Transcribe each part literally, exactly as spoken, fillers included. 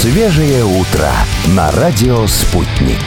Свежее утро на радио «Спутник».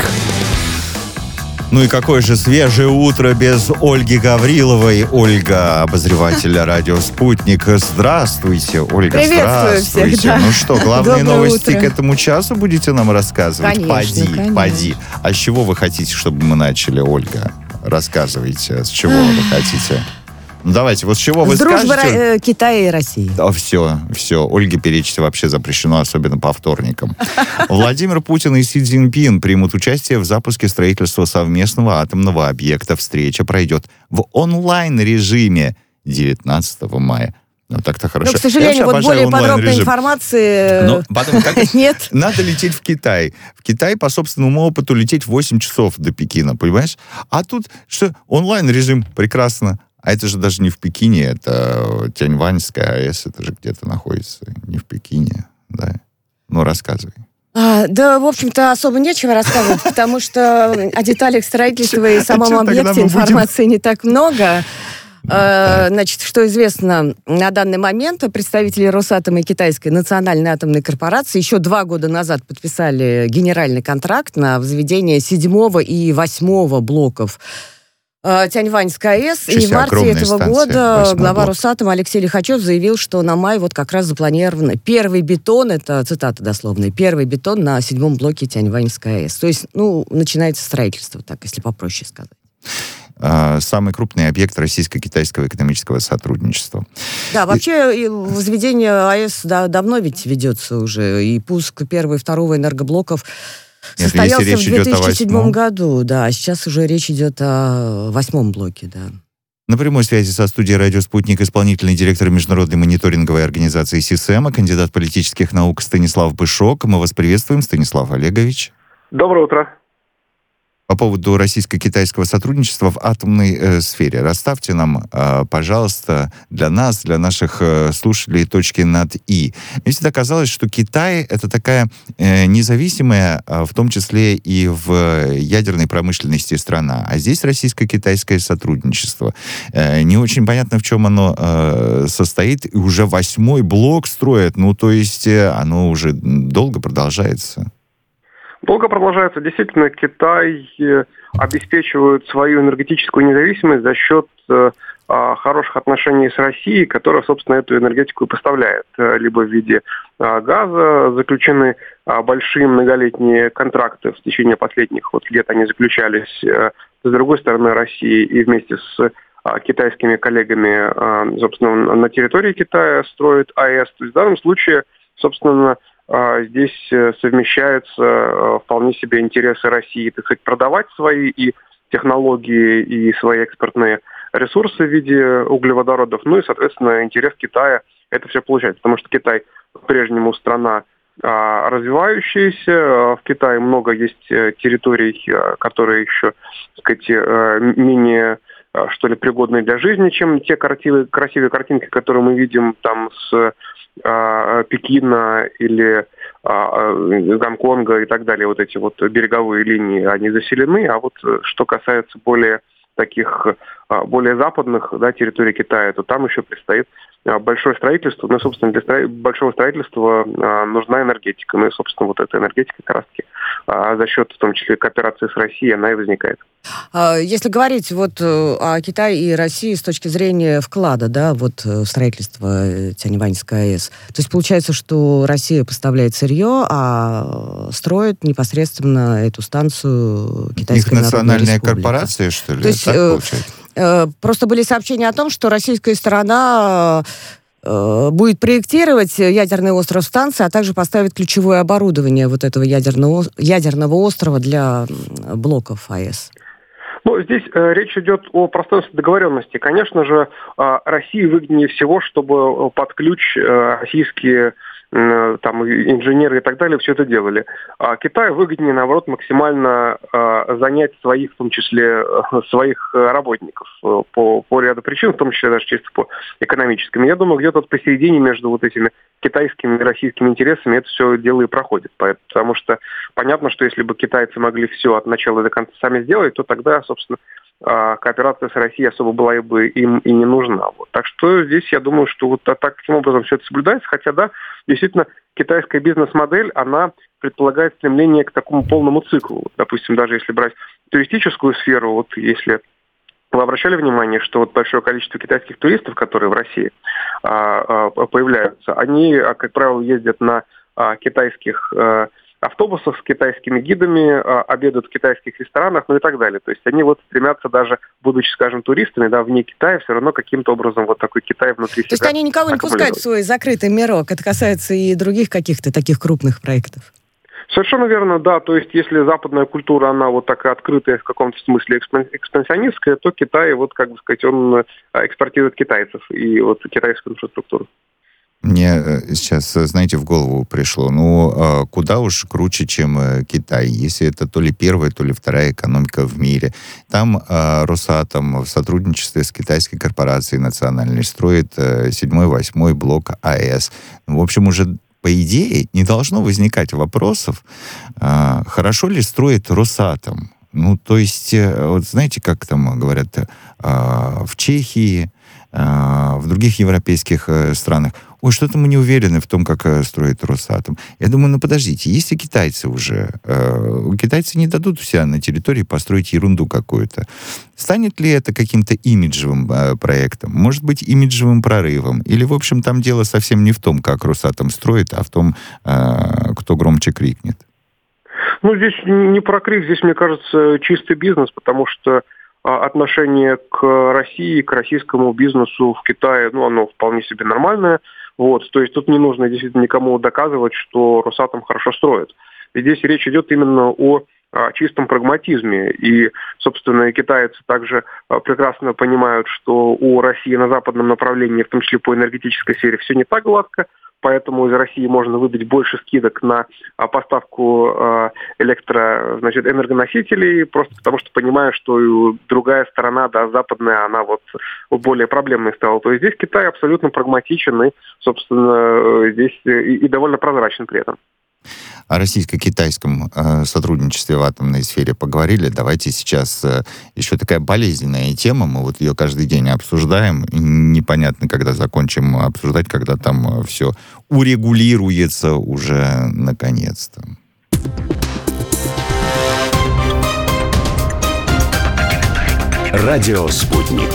Ну и какое же свежее утро без Ольги Гавриловой. Ольга, обозреватель радио «Спутник». Здравствуйте, Ольга. Приветствую Здравствуйте. всех, да. Ну что, главные Доброе новости утро. к этому часу будете нам рассказывать? Конечно, Поди, конечно. поди. А с чего вы хотите, чтобы мы начали, Ольга? Рассказывайте, с чего вы хотите? Ну, давайте, вот с чего вы С дружбы скажете? Ро- э, Китая и России. Да, все, все. Ольге перечить вообще запрещено, особенно по вторникам. Владимир Путин и Си Цзиньпин примут участие в запуске строительства совместного атомного объекта. Встреча пройдет в онлайн-режиме девятнадцатого мая. Ну, так-то хорошо. Но, к сожалению, вот более подробной информации Но потом, как... нет. Надо лететь в Китай. В Китай, по собственному опыту, лететь восемь часов до Пекина, понимаешь? А тут что? Онлайн-режим, прекрасно. А это же даже не в Пекине, это Тяньваньская АЭС, это же где-то находится, не в Пекине, да? Ну, рассказывай. А, да, в общем-то, особо нечего рассказывать, потому что о деталях строительства и самом объекте информации не так много. Значит, что известно на данный момент, представители Росатома и Китайской национальной атомной корпорации еще два года назад подписали генеральный контракт на возведение седьмого и восьмого блоков Тяньваньской АЭС. И в марте этого станция, года глава блок. Росатома Алексей Лихачев заявил, что на май вот как раз запланирован первый бетон, это цитата дословная, первый бетон на седьмом блоке Тяньваньской АЭС. То есть, ну, начинается строительство, так, если попроще сказать. Самый крупный объект российско-китайского экономического сотрудничества. Да, вообще и возведение АЭС да, давно ведь ведется уже, и пуск первого и второго энергоблоков Нет, состоялся в если две тысячи седьмом восьмом... году, да, а сейчас уже речь идет о восьмом блоке, да. На прямой связи со студией «Радио Спутник» исполнительный директор международной мониторинговой организации СИСЭМа, кандидат политических наук Станислав Бышок. Мы вас приветствуем, Станислав Олегович. Доброе утро. По поводу российско-китайского сотрудничества в атомной э, сфере. Расставьте нам, э, пожалуйста, для нас, для наших э, слушателей точки над «и». Мне всегда казалось, что Китай — это такая э, независимая, э, в том числе и в ядерной промышленности страна. А здесь российско-китайское сотрудничество. Э, не очень понятно, в чем оно э, состоит. И уже восьмой блок строят. Ну, то есть э, оно уже долго продолжается. Долго продолжается. Действительно, Китай обеспечивает свою энергетическую независимость за счет э, хороших отношений с Россией, которая, собственно, эту энергетику и поставляет. Либо в виде э, газа, заключены э, большие многолетние контракты в течение последних вот лет, они заключались э, с другой стороны России и вместе с э, китайскими коллегами, э, собственно, на территории Китая строит АЭС. То есть в данном случае, собственно, здесь совмещаются вполне себе интересы России, так сказать, продавать свои и технологии, и свои экспортные ресурсы в виде углеводородов, ну и, соответственно, интерес Китая это все получать, потому что Китай по-прежнему страна развивающаяся, в Китае много есть территорий, которые еще, так сказать, менее, что ли, пригодные для жизни, чем те красивые, красивые картинки, которые мы видим там с Пекина или а, Гонконга и так далее, вот эти вот береговые линии, они заселены, а вот что касается более таких, более западных, да, территорий Китая, то там еще предстоит большое строительство, ну и, собственно, для стро... большого строительства а, нужна энергетика, ну и, собственно, вот эта энергетика как раз-таки а, за счет, в том числе, кооперации с Россией, она и возникает. Если говорить вот о Китае и России с точки зрения вклада, да, вот в строительство Тяньваньской АЭС, то есть получается, что Россия поставляет сырье, а строит непосредственно эту станцию Китайская Народная национальная Республика. корпорация, что ли? То есть, так получается? Просто были сообщения о том, что российская сторона будет проектировать ядерный остров станции, а также поставить ключевое оборудование вот этого ядерного, ядерного острова для блоков АЭС. Ну, здесь э, речь идет о пространстве договоренности. Конечно же, э, России выгоднее всего, чтобы под ключ э, российские э, там, инженеры и так далее все это делали. А Китаю выгоднее, наоборот, максимально э, занять своих, в том числе, э, своих работников э, по, по ряду причин, в том числе даже чисто по экономическим. Я думаю, где-то посередине между вот этими китайскими и российскими интересами это все дело и проходит. Потому что понятно, что если бы китайцы могли все от начала до конца сами сделать, то тогда, собственно, кооперация с Россией особо была бы им и не нужна. Вот. Так что здесь я думаю, что вот так, таким образом все это соблюдается. Хотя, да, действительно, китайская бизнес-модель, она предполагает стремление к такому полному циклу. Допустим, даже если брать туристическую сферу, вот если вы обращали внимание, что вот большое количество китайских туристов, которые в России а, а, появляются, они, как правило, ездят на а, китайских а, автобусах с китайскими гидами, а, обедают в китайских ресторанах, ну и так далее. То есть они вот стремятся даже, будучи, скажем, туристами, да, вне Китая, все равно каким-то образом вот такой Китай внутри себя. То есть они никого не пускают в свой закрытый мирок. Это касается и других каких-то таких крупных проектов. Совершенно верно, да. То есть, если западная культура, она вот такая открытая, в каком-то смысле экспансионистская, то Китай, вот, как бы сказать, он экспортирует китайцев и вот китайскую инфраструктуру. Мне сейчас, знаете, в голову пришло, ну, куда уж круче, чем Китай, если это то ли первая, то ли вторая экономика в мире. Там Росатом в сотрудничестве с китайской корпорацией национальной строит седьмой, восьмой блок АЭС. В общем, уже по идее, не должно возникать вопросов, а, хорошо ли строит Росатом. Ну, то есть, вот знаете, как там говорят, а, в Чехии, а, в других европейских а, странах, ой, что-то мы не уверены в том, как а, строит Росатом. Я думаю, ну, подождите, если китайцы уже, а, китайцы не дадут у себя на территории построить ерунду какую-то, станет ли это каким-то имиджевым а, проектом? Может быть, имиджевым прорывом? Или, в общем, там дело совсем не в том, как Росатом строит, а в том, а, кто громче крикнет? Ну, здесь не про крик, здесь, мне кажется, чистый бизнес, потому что а, отношение к России, к российскому бизнесу в Китае, ну, оно вполне себе нормальное. Вот, то есть тут не нужно действительно никому доказывать, что Росатом хорошо строит. И здесь речь идет именно о а, чистом прагматизме. И, собственно, и китайцы также а, прекрасно понимают, что у России на западном направлении, в том числе по энергетической сфере, все не так гладко. Поэтому из России можно выдать больше скидок на а, поставку а, электро, значит, энергоносителей, просто потому что понимаю, что и другая сторона, да, западная, она вот более проблемной стала. То есть здесь Китай абсолютно прагматичен и, собственно, здесь и, и довольно прозрачен при этом. О российско-китайском э, сотрудничестве в атомной сфере поговорили. Давайте сейчас э, еще такая болезненная тема. Мы вот ее каждый день обсуждаем. И непонятно, когда закончим обсуждать, когда там э, все урегулируется уже наконец-то. Радио «Спутник».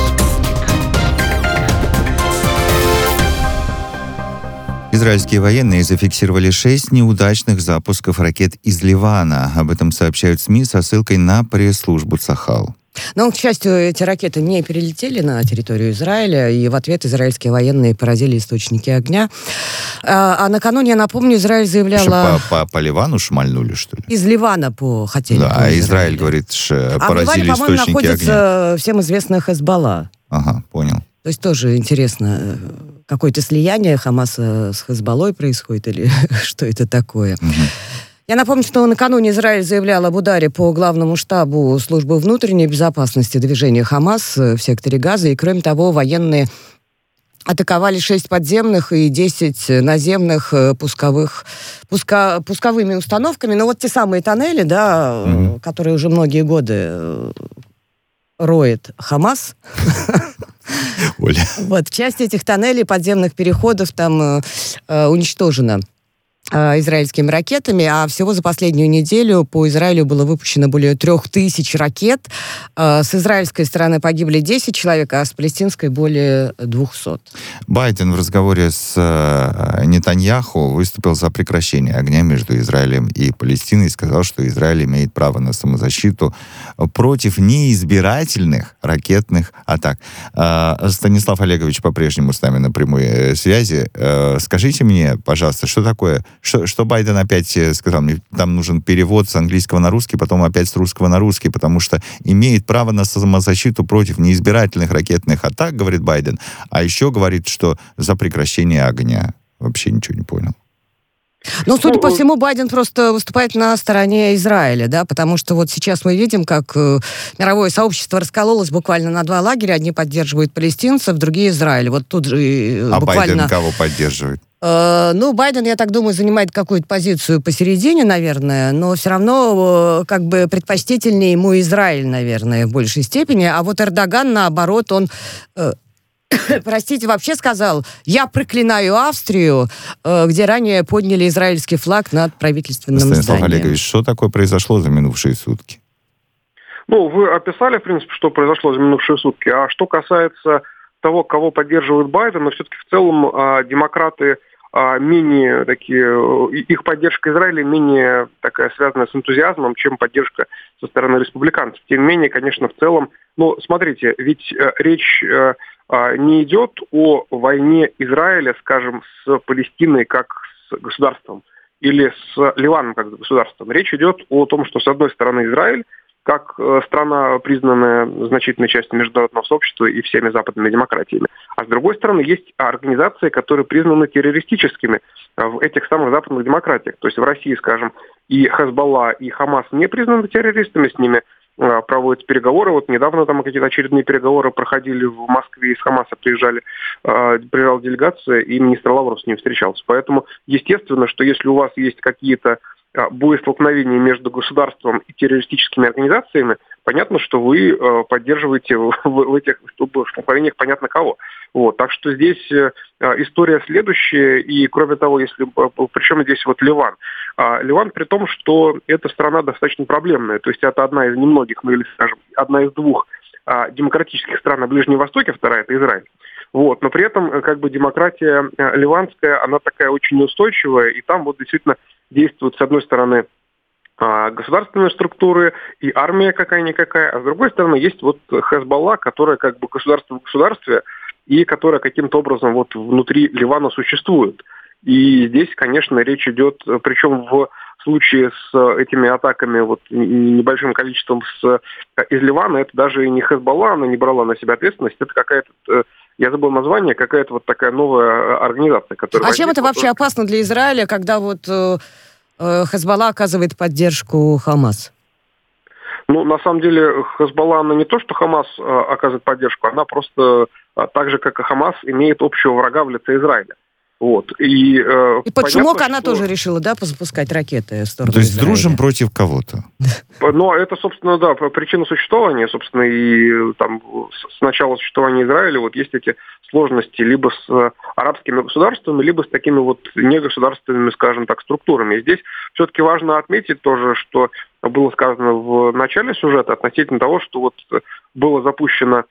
Израильские военные зафиксировали шесть неудачных запусков ракет из Ливана. Об этом сообщают СМИ со ссылкой на пресс-службу Цахал. Но, к счастью, эти ракеты не перелетели на территорию Израиля, и в ответ израильские военные поразили источники огня. А, а накануне, я напомню, Израиль заявляла... По, по, по Ливану шмальнули, что ли? Из Ливана по хотели. Да, а Израиль говорит, что а поразили в Ливане, источники находится огня. всем известная Хезболла. Ага, понял. То есть тоже интересно, какое-то слияние Хамаса с Хезболлой происходит, или что это такое? Угу. Я напомню, что накануне Израиль заявлял об ударе по главному штабу службы внутренней безопасности движения Хамас в секторе Газа, и, кроме того, военные атаковали шесть подземных и десять наземных пусковых, пуска, пусковыми установками. Но вот те самые тоннели, да, угу. которые уже многие годы роет Хамас. Оля. Вот, часть этих тоннелей, подземных переходов там э, уничтожена э, израильскими ракетами, а всего за последнюю неделю по Израилю было выпущено более трех тысяч ракет. Э, с израильской стороны погибли десять человек, а с палестинской более двухсот. Байден в разговоре с э, Нетаньяху выступил за прекращение огня между Израилем и Палестиной и сказал, что Израиль имеет право на самозащиту против неизбирательных ракетных атак. Э, Станислав Олегович по-прежнему с нами на прямой э, связи. Э, скажите мне, пожалуйста, что такое, что, что Байден опять сказал? Мне там нужен перевод с английского на русский, потом опять с русского на русский, потому что имеет право на самозащиту против неизбирательных ракетных атак, говорит Байден, а еще говорит, что за прекращение огня. Вообще ничего не понял. Ну, судя ну, по всему, Байден просто выступает на стороне Израиля, да, потому что вот сейчас мы видим, как э, мировое сообщество раскололось буквально на два лагеря. Одни поддерживают палестинцев, другие Израиль. Вот тут же э, а буквально... Байден кого поддерживает? Э, ну, Байден, я так думаю, занимает какую-то позицию посередине, наверное, но все равно э, как бы предпочтительнее ему Израиль, наверное, в большей степени. А вот Эрдоган, наоборот, он... Э, простите, вообще сказал, я проклинаю Австрию, где ранее подняли израильский флаг над правительственным Станислав зданием. Станислав Олегович, что такое произошло за минувшие сутки? Ну, вы описали, в принципе, что произошло за минувшие сутки. А что касается того, кого поддерживает Байден, но все-таки в целом демократы менее такие, их поддержка Израиля менее такая связана с энтузиазмом, чем поддержка со стороны республиканцев. Тем не менее, конечно, в целом, ну, смотрите, ведь речь... не идет о войне Израиля, скажем, с Палестиной как с государством или с Ливаном как с государством. Речь идет о том, что, с одной стороны, Израиль, как страна, признанная значительной частью международного сообщества и всеми западными демократиями, а с другой стороны, есть организации, которые признаны террористическими в этих самых западных демократиях. То есть в России, скажем, и Хезболла, и Хамас не признаны террористами, с ними проводятся переговоры. Вот недавно там какие-то очередные переговоры проходили в Москве, из Хамаса приезжали, э, приезжала делегация, и министр Лавров с ним встречался. Поэтому, естественно, что если у вас есть какие-то э, боестолкновения между государством и террористическими организациями, понятно, что вы э, поддерживаете в, в этих столкновениях понятно кого. Вот. Так что здесь э, история следующая, и кроме того, если причем здесь вот Ливан. А, Ливан при том, что эта страна достаточно проблемная, то есть это одна из немногих, ну или, скажем, одна из двух а, демократических стран на Ближнем Востоке, вторая это Израиль. Вот. Но при этом как бы демократия а, ливанская, она такая очень неустойчивая, и там вот действительно действуют, с одной стороны, государственные структуры и армия какая-никакая, а с другой стороны есть вот Хезболла, которая как бы государство в государстве и которая каким-то образом вот внутри Ливана существует. И здесь, конечно, речь идет, причем в случае с этими атаками вот небольшим количеством с, из Ливана, это даже и не Хезболла, она не брала на себя ответственность, это какая-то, я забыл название, какая-то вот такая новая организация. Которая а чем это вообще опасно для Израиля, когда вот Хезболла оказывает поддержку Хамас? Ну, на самом деле, Хезболла, она не то, что Хамас э, оказывает поддержку, она просто, э, так же, как и Хамас, имеет общего врага в лице Израиля. Вот. И, э, и под шумок что... она тоже решила, да, запускать ракеты в сторону То есть Израиля. дружим против кого-то? Но это, собственно, да, причина существования, собственно, и там с начала существования Израиля вот есть эти сложности либо с арабскими государствами, либо с такими вот негосударственными, скажем так, структурами. И здесь все-таки важно отметить тоже, что было сказано в начале сюжета относительно того, что вот было запущено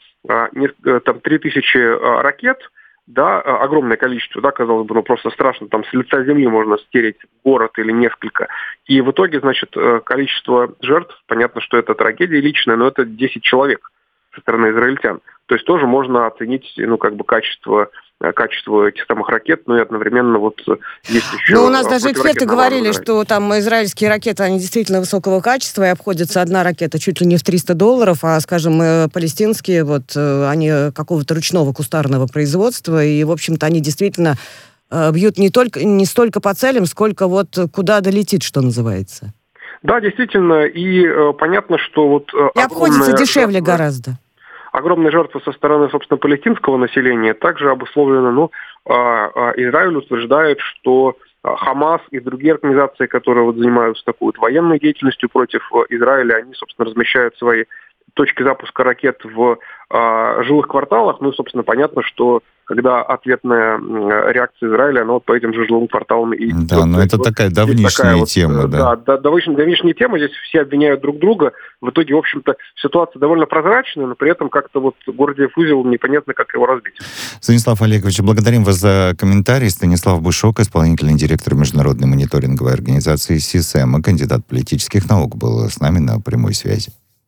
там три тысячи ракет, да, огромное количество, да, казалось бы, ну просто страшно, там с лица земли можно стереть город или несколько. И в итоге, значит, количество жертв, понятно, что это трагедия личная, но это десять человек со стороны израильтян. То есть тоже можно оценить, ну, как бы качество, качество этих самых ракет, но и одновременно вот есть еще... Ну, у нас даже эксперты говорили, что там израильские ракеты, они действительно высокого качества, и обходится одна ракета чуть ли не в триста долларов, а, скажем, палестинские, вот, они какого-то ручного кустарного производства, и, в общем-то, они действительно бьют не только, не столько по целям, сколько вот куда долетит, что называется. Да, действительно, и э, понятно, что вот... Э, и обходится дешевле жертва, гораздо. Огромные жертвы со стороны, собственно, палестинского населения также обусловлены, ну, э, э, Израиль утверждает, что э, Хамас и другие организации, которые вот занимаются такой вот военной деятельностью против э, Израиля, они, собственно, размещают свои точки запуска ракет в э, жилых кварталах. Ну и, собственно, понятно, что когда ответная реакция Израиля, она вот по этим же жилым кварталам и идет. Да, но это вот такая давнишняя такая тема, вот, да. Да, давнишняя, давнишняя тема, здесь все обвиняют друг друга. В итоге, в общем-то, ситуация довольно прозрачная, но при этом как-то вот Гордиев узел, непонятно, как его разбить. Станислав Олегович, благодарим вас за комментарий. Станислав Бушок, исполнительный директор международной мониторинговой организации СИСЭМ, кандидат политических наук, был с нами на прямой связи.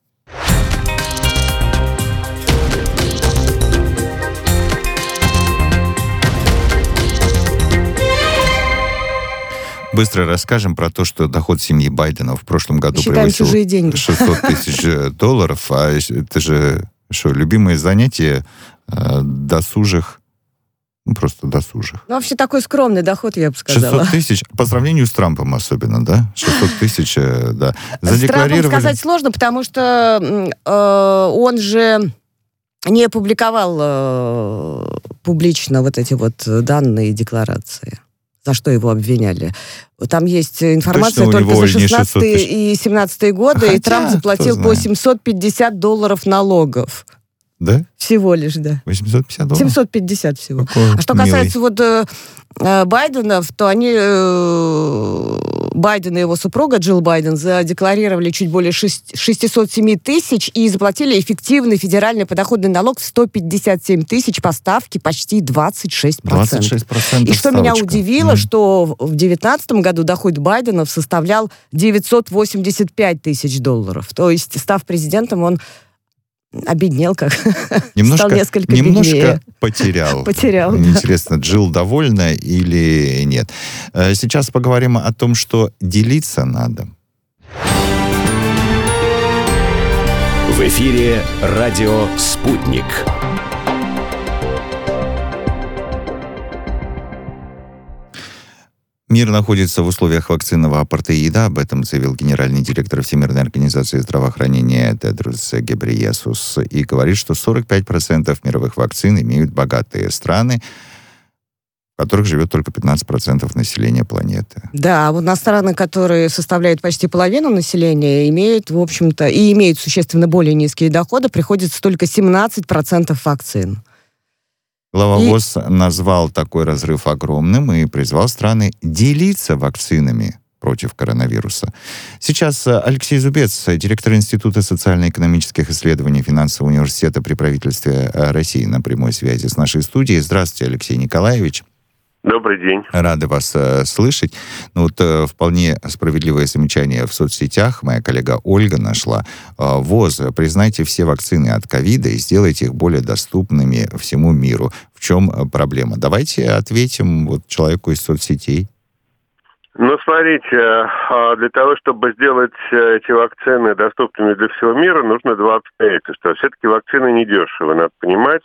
Быстро расскажем про то, что доход семьи Байдена в прошлом году Считаем превысил чужие деньги. шестьсот тысяч долларов. А это же что, любимое занятие э, досужих Ну, просто досужих. Ну, вообще такой скромный доход, я бы сказала. шестьсот тысяч, по сравнению с Трампом особенно, да? шестьсот тысяч, да. С Трампом сказать сложно, потому что э, он же не опубликовал э, публично вот эти вот данные декларации, за что его обвиняли. Там есть информация только за шестнадцатый и семнадцатый годы, Хотя, и Трамп заплатил по семьсот пятьдесят долларов налогов. Да? Всего лишь, да. восемьсот пятьдесят долларов? семьсот пятьдесят всего. Какой а что милый. касается вот э, Байденов, то они, э, Байден и его супруга Джилл Байден, задекларировали чуть более шестьсот семь тысяч и заплатили эффективный федеральный подоходный налог в сто пятьдесят семь тысяч по ставке почти двадцать шесть процентов. двадцать шесть процентов И что ставочка. меня удивило, mm. что в две тысячи девятнадцатом году доход Байденов составлял девятьсот восемьдесят пять тысяч долларов. То есть, став президентом, он обеднел, как немножко, стал несколько немножко беднее. потерял. Потерял, да. Интересно, Джилл довольна или нет? Сейчас поговорим о том, что делиться надо. В эфире радио «Спутник». Мир находится в условиях вакцинного апартеида. Об этом заявил генеральный директор Всемирной организации здравоохранения Тедрос Гебрейесус и говорит, что сорок пять процентов мировых вакцин имеют богатые страны, в которых живет только пятнадцать процентов населения планеты. Да, вот на страны, которые составляют почти половину населения, имеют, в общем-то, и имеют существенно более низкие доходы, приходится только семнадцать процентов вакцин. Глава и... ВОЗ назвал такой разрыв огромным и призвал страны делиться вакцинами против коронавируса. Сейчас Алексей Зубец, директор Института социально-экономических исследований Финансового университета при правительстве России, на прямой связи с нашей студией. Здравствуйте, Алексей Николаевич. Добрый день. Рады вас э, слышать. Ну, вот э, вполне справедливое замечание в соцсетях моя коллега Ольга нашла. Э, ВОЗ, признайте все вакцины от ковида и сделайте их более доступными всему миру. В чем проблема? Давайте ответим вот человеку из соцсетей. Ну, смотрите, для того, чтобы сделать эти вакцины доступными для всего мира, нужно два обстоятельства. Все-таки вакцины недешевы, надо понимать.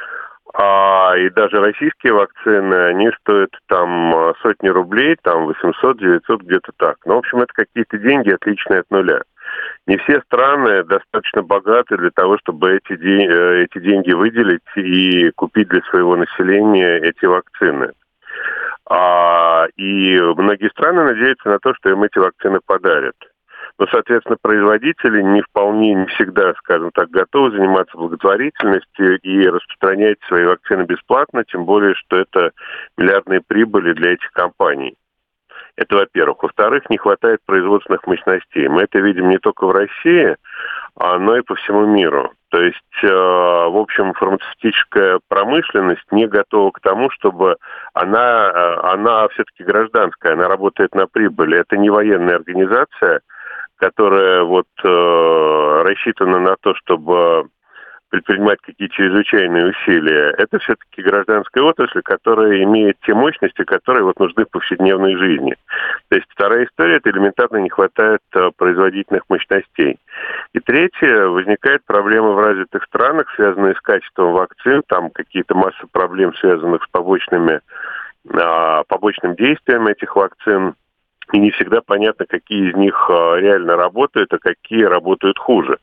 А, и даже российские вакцины, они стоят там сотни рублей, там восемьсот-девятьсот, где-то так. Ну, в общем, это какие-то деньги, отличные от нуля. Не все страны достаточно богаты для того, чтобы эти, де- эти деньги выделить и купить для своего населения эти вакцины. А, и многие страны надеются на то, что им эти вакцины подарят. Но, соответственно, производители не вполне, не всегда, скажем так, готовы заниматься благотворительностью и распространять свои вакцины бесплатно, тем более, что это миллиардные прибыли для этих компаний. Это, во-первых. Во-вторых, не хватает производственных мощностей. Мы это видим не только в России, но и по всему миру. То есть, в общем, фармацевтическая промышленность не готова к тому, чтобы она, она все-таки гражданская, она работает на прибыль. Это не военная организация, которая вот э, рассчитана на то, чтобы предпринимать какие-то чрезвычайные усилия. Это все-таки гражданская отрасль, которая имеет те мощности, которые вот нужны в повседневной жизни. То есть вторая история – это элементарно не хватает э, производительных мощностей. И третье, возникает проблема в развитых странах, связанные с качеством вакцин, там какие-то масса проблем, связанных с побочными, э, побочным действием этих вакцин. И не всегда понятно, какие из них реально работают, а какие работают хуже.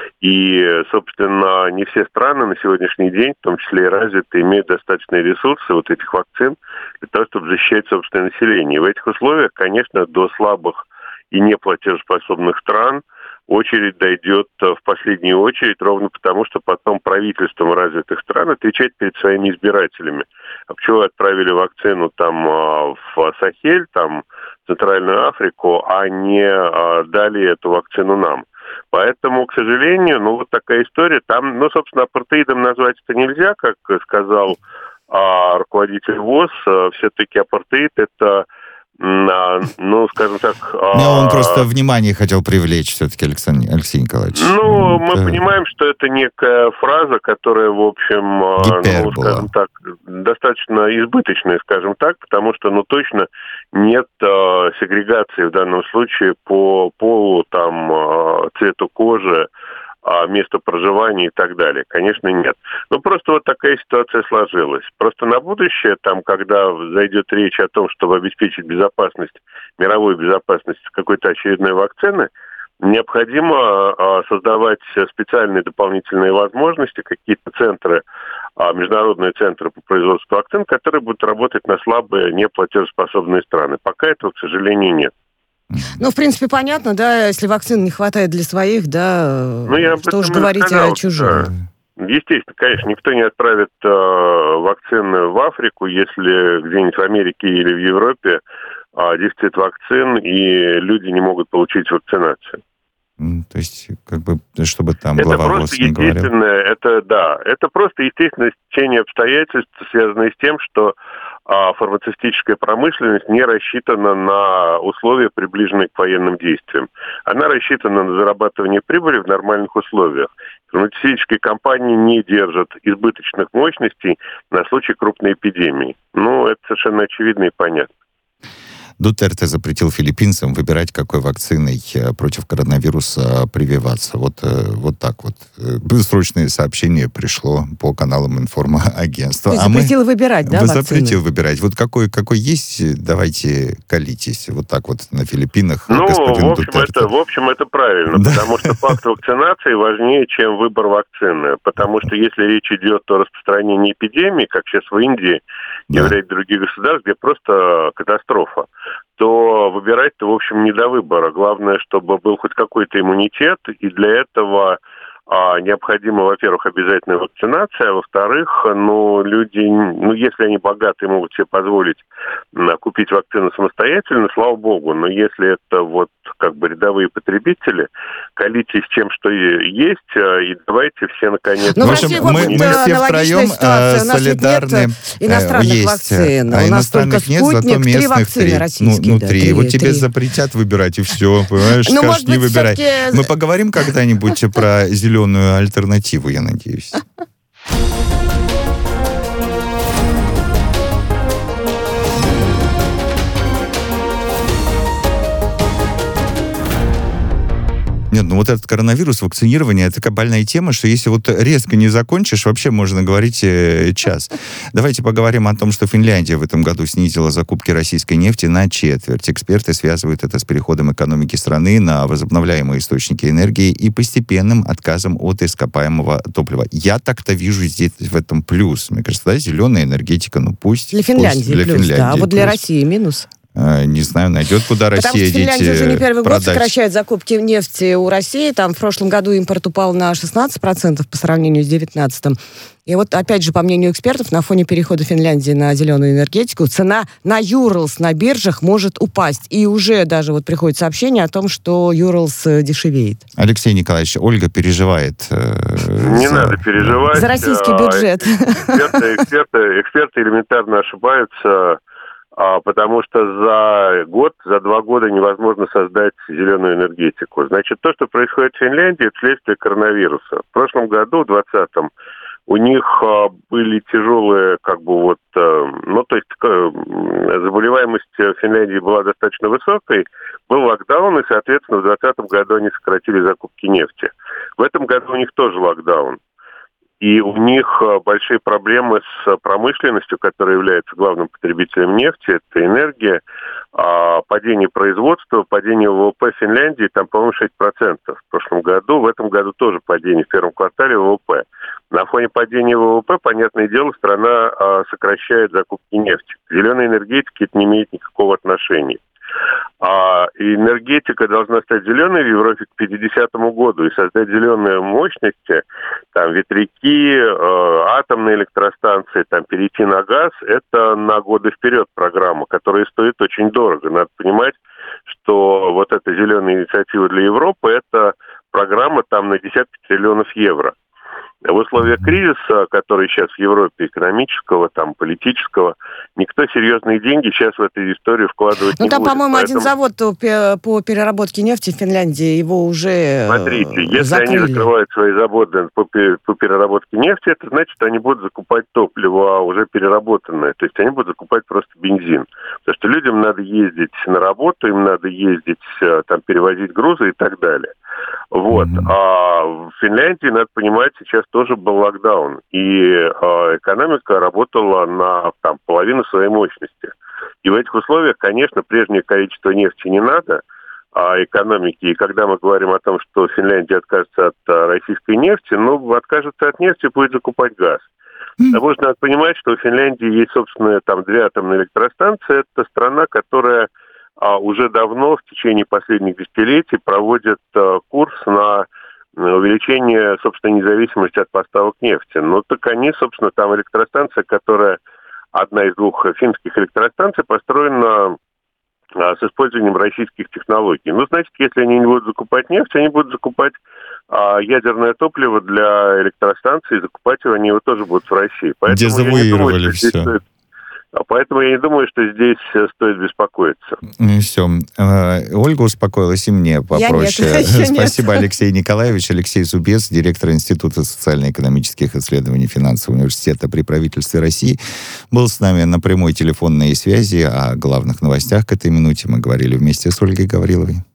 И, собственно, не все страны на сегодняшний день, в том числе и развитые, имеют достаточные ресурсы вот этих вакцин для того, чтобы защищать собственное население. И в этих условиях, конечно, до слабых и неплатежеспособных стран очередь дойдет в последнюю очередь, ровно потому, что потом правительством развитых стран отвечать перед своими избирателями. А почему вы отправили вакцину там в Сахель, там в Центральную Африку, а не дали эту вакцину нам? Поэтому, к сожалению, ну вот такая история. Там, ну, собственно, апартеидом назвать это нельзя, как сказал а, руководитель ВОЗ. А, все-таки апартеид это, а, ну, скажем так... А, ну, он просто внимание хотел привлечь все-таки, Александр, Алексей Николаевич. Ну, это... мы понимаем, что это некая фраза, которая, в общем, Гипербола. ну, скажем так, достаточно избыточная, скажем так, потому что, ну, точно нет э, сегрегации в данном случае по полу, там, э, цвету кожи, а, место проживания и так далее. Конечно, нет. Ну, просто вот такая ситуация сложилась. Просто на будущее, там, когда зайдет речь о том, чтобы обеспечить безопасность, мировую безопасность какой-то очередной вакцины, необходимо а, создавать специальные дополнительные возможности, какие-то центры, а, международные центры по производству вакцин, которые будут работать на слабые, неплатежеспособные страны. Пока этого, к сожалению, нет. Ну, в принципе, понятно, да, если вакцин не хватает для своих, да, ну, я что уж говорить сказал, о чужих. Да. Естественно, конечно, никто не отправит э, вакцины в Африку, если где-нибудь в Америке или в Европе э, дефицит вакцин, и люди не могут получить вакцинацию. То есть, как бы, чтобы там это глава просто ВОЗ не говорил. естественное, это, да, это просто естественное стечение обстоятельств, связанное с тем, что а, фармацевтическая промышленность не рассчитана на условия, приближенные к военным действиям. Она рассчитана на зарабатывание прибыли в нормальных условиях. Фармацевтические компании не держат избыточных мощностей на случай крупной эпидемии. Ну, это совершенно очевидно и понятно. Дутерте запретил филиппинцам выбирать, какой вакциной против коронавируса прививаться. Вот, вот так вот. Срочное сообщение пришло по каналам информагентства. А запретил мы... выбирать, да, вакцины? Запретил выбирать. Вот какой, какой есть, давайте колитесь. Вот так вот на Филиппинах. Ну, господин в общем, это, в общем, это правильно, да. Потому что факт вакцинации важнее, чем выбор вакцины. Потому что если речь идет о распространении эпидемии, как сейчас в Индии и в ряде других государств, где просто катастрофа, то выбирать-то, в общем, не до выбора. Главное, чтобы был хоть какой-то иммунитет, и для этого а, необходима, во-первых, обязательная вакцинация, а во-вторых, ну, люди, ну, если они богатые, могут себе позволить а, купить вакцину самостоятельно, слава богу, но если это вот как бы рядовые потребители, колитесь тем, что есть, и давайте все, наконец... Ну, в России, в мы, мы все втроем ситуация. У нас солидарны. Нет иностранных есть, вакцин. А У нас только «Спутник», три вакцины три. российские. Ну, да, три. три. Вот тебе три. запретят выбирать, и все, понимаешь, ну, скажешь, не выбирай. все-таки... Мы поговорим когда-нибудь про зеленую альтернативу, я надеюсь. Нет, ну вот этот коронавирус, вакцинирование, это такая больная тема, что если вот резко не закончишь, вообще можно говорить э, час. Давайте поговорим о том, что Финляндия в этом году снизила закупки российской нефти на четверть. Эксперты связывают это с переходом экономики страны на возобновляемые источники энергии и постепенным отказом от ископаемого топлива. Я так-то вижу здесь в этом плюс. Мне кажется, да, зеленая энергетика, ну пусть... Для Финляндии пусть для плюс, Финляндии да, а вот для плюс. России минус. Не знаю, найдет, куда Потому Россия что Финляндия уже не первый продать. год сокращает закупки нефти у России. Там в прошлом году импорт упал на шестнадцать процентов по сравнению с девятнадцатым. И вот, опять же, по мнению экспертов, на фоне перехода Финляндии на зеленую энергетику цена на Юрлс на биржах может упасть. И уже даже вот приходит сообщение о том, что Юрлс дешевеет. Алексей Николаевич, Ольга переживает. Э, не за... надо переживать. За российский бюджет. Эксперты, эксперты, эксперты элементарно ошибаются. А, потому что за год, за два года невозможно создать зеленую энергетику. Значит, то, что происходит в Финляндии, это следствие коронавируса. В прошлом году, в двадцатом, у них а, были тяжелые, как бы вот, а, ну, то есть а, заболеваемость в Финляндии была достаточно высокой, был локдаун, и, соответственно, в двадцатом году они сократили закупки нефти. В этом году у них тоже локдаун. И у них большие проблемы с промышленностью, которая является главным потребителем нефти. Это энергия, падение производства, падение ВВП Финляндии, там, по-моему, шесть процентов в прошлом году. В этом году тоже падение в первом квартале ВВП. На фоне падения ВВП, понятное дело, страна сокращает закупки нефти. К зеленой энергетике это не имеет никакого отношения. А энергетика должна стать зеленой в Европе к пятидесятому году и создать зеленые мощности, там ветряки, э, атомные электростанции, там перейти на газ, это на годы вперед программа, которая стоит очень дорого. Надо понимать, что вот эта зеленая инициатива для Европы, это программа там на десятки триллионов евро. В условиях кризиса, который сейчас в Европе, экономического, там, политического, никто серьезные деньги сейчас в эту историю вкладывать ну, не там, будет. Ну, там, по-моему, Поэтому... один завод по переработке нефти в Финляндии, его уже Смотрите, если закрыли. они закрывают свои заводы по, по переработке нефти, это значит, они будут закупать топливо уже переработанное. То есть они будут закупать просто бензин. Потому что людям надо ездить на работу, им надо ездить, там, перевозить грузы и так далее. Вот. Mm-hmm. А в Финляндии, надо понимать, сейчас тоже был локдаун. И а, экономика работала на там, половину своей мощности. И в этих условиях, конечно, прежнее количество нефти не надо, а экономики. И когда мы говорим о том, что Финляндия откажется от а, российской нефти, ну, откажется от нефти, будет закупать газ. Потому что надо понимать, что у Финляндии есть, собственно, там две атомные электростанции. Это страна, которая а, уже давно, в течение последних десятилетий, проводит а, курс на увеличение, собственно, независимости от поставок нефти. Ну, так они, собственно, там электростанция, которая одна из двух финских электростанций, построена а, с использованием российских технологий. Ну, значит, если они не будут закупать нефть, они будут закупать а, ядерное топливо для электростанций, и закупать его они его тоже будут в России. Поэтому дезавуировали все. Стоит... Поэтому я не думаю, что здесь стоит беспокоиться. Ну и все. Ольга успокоилась, и мне попроще. Нет, Спасибо, нет. Алексей Николаевич. Алексей Зубец, директор Института социально-экономических исследований Финансового университета при правительстве России, был с нами на прямой телефонной связи. О главных новостях к этой минуте мы говорили вместе с Ольгой Гавриловой.